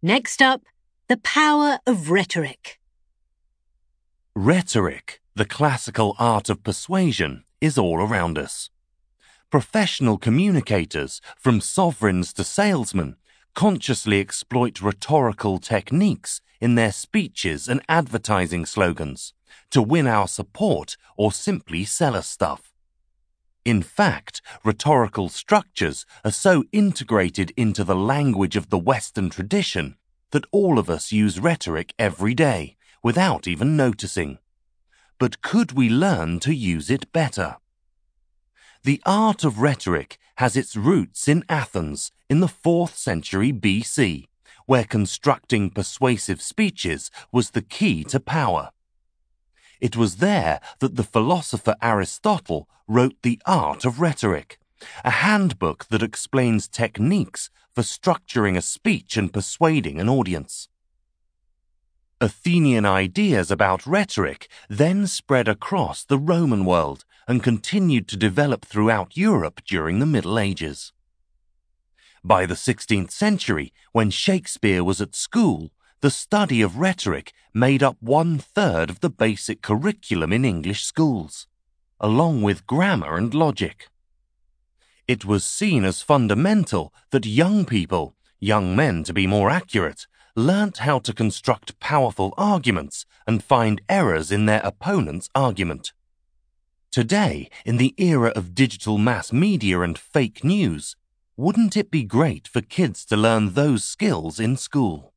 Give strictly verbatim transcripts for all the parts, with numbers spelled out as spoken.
Next up, the power of rhetoric. Rhetoric, the classical art of persuasion, is all around us. Professional communicators, from sovereigns to salesmen, consciously exploit rhetorical techniques in their speeches and advertising slogans to win our support or simply sell us stuff. In fact, rhetorical structures are so integrated into the language of the Western tradition that all of us use rhetoric every day without even noticing. But could we learn to use it better? The art of rhetoric has its roots in Athens in the fourth century B C, where constructing persuasive speeches was the key to power. It was there that the philosopher Aristotle wrote The Art of Rhetoric, a handbook that explains techniques for structuring a speech and persuading an audience. Athenian ideas about rhetoric then spread across the Roman world and continued to develop throughout Europe during the Middle Ages. By the sixteenth century, when Shakespeare was at school, the study of rhetoric made up one-third of the basic curriculum in English schools, along with grammar and logic. It was seen as fundamental that young people, young men to be more accurate, learnt how to construct powerful arguments and find errors in their opponent's argument. Today, in the era of digital mass media and fake news, wouldn't it be great for kids to learn those skills in school?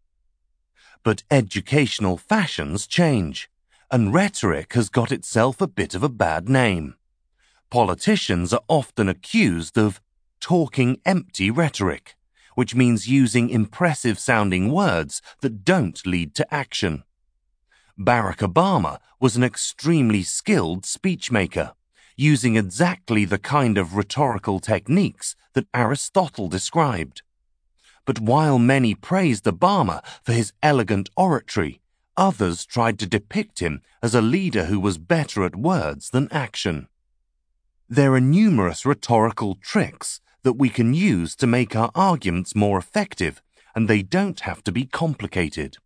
But educational fashions change, and rhetoric has got itself a bit of a bad name. Politicians are often accused of talking empty rhetoric, which means using impressive-sounding words that don't lead to action. Barack Obama was an extremely skilled speechmaker, using exactly the kind of rhetorical techniques that Aristotle described. But while many praised Obama for his elegant oratory, others tried to depict him as a leader who was better at words than action. There are numerous rhetorical tricks that we can use to make our arguments more effective, and they don't have to be complicated.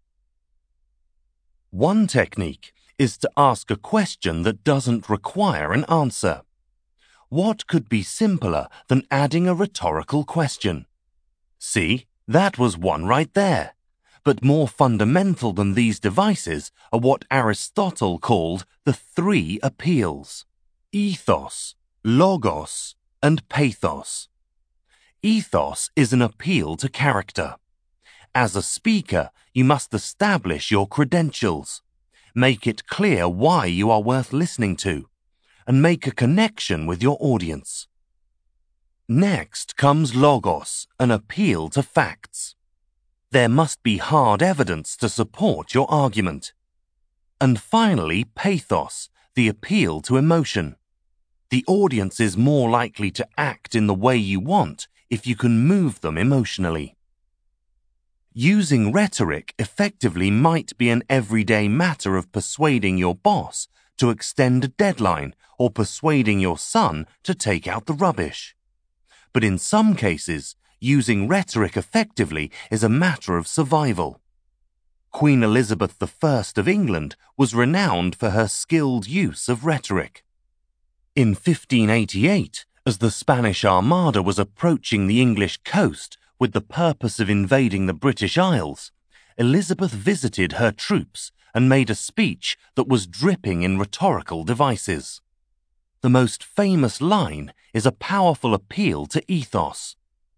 One technique is to ask a question that doesn't require an answer. What could be simpler than adding a rhetorical question? See, that was one right there. But more fundamental than these devices are what Aristotle called the three appeals: ethos, logos, and pathos. Ethos is an appeal to character. As a speaker, you must establish your credentials, make it clear why you are worth listening to, and make a connection with your audience. Next comes logos, an appeal to facts. There must be hard evidence to support your argument. And finally, pathos, the appeal to emotion. The audience is more likely to act in the way you want if you can move them emotionally. Using rhetoric effectively might be an everyday matter of persuading your boss to extend a deadline or persuading your son to take out the rubbish. But in some cases, using rhetoric effectively is a matter of survival. Queen Elizabeth the First of England was renowned for her skilled use of rhetoric. In fifteen eighty-eight, as the Spanish Armada was approaching the English coast with the purpose of invading the British Isles, Elizabeth visited her troops and made a speech that was dripping in rhetorical devices. The most famous line is a powerful appeal to ethos.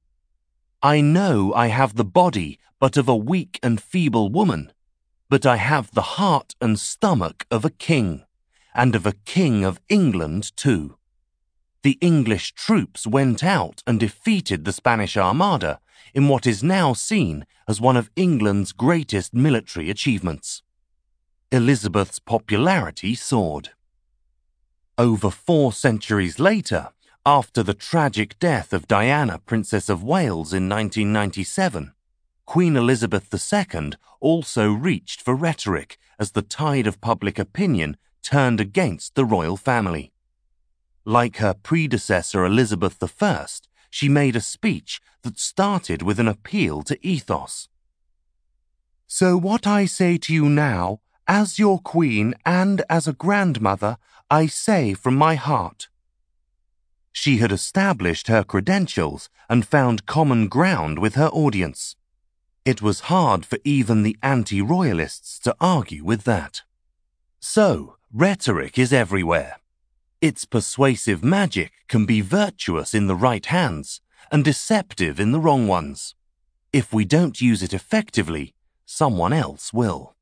"I know I have the body but of a weak and feeble woman, but I have the heart and stomach of a king, and of a king of England too." The English troops went out and defeated the Spanish Armada in what is now seen as one of England's greatest military achievements. Elizabeth's popularity soared. Over four centuries later, after the tragic death of Diana, Princess of Wales, in nineteen ninety-seven, Queen Elizabeth the Second also reached for rhetoric as the tide of public opinion turned against the royal family. Like her predecessor Elizabeth the First, she made a speech that started with an appeal to ethos. So what I say to you now, as your queen and as a grandmother, I say from my heart. She had established her credentials and found common ground with her audience. It was hard for even the anti-royalists to argue with that. So, rhetoric is everywhere. Its persuasive magic can be virtuous in the right hands and deceptive in the wrong ones. If we don't use it effectively, someone else will.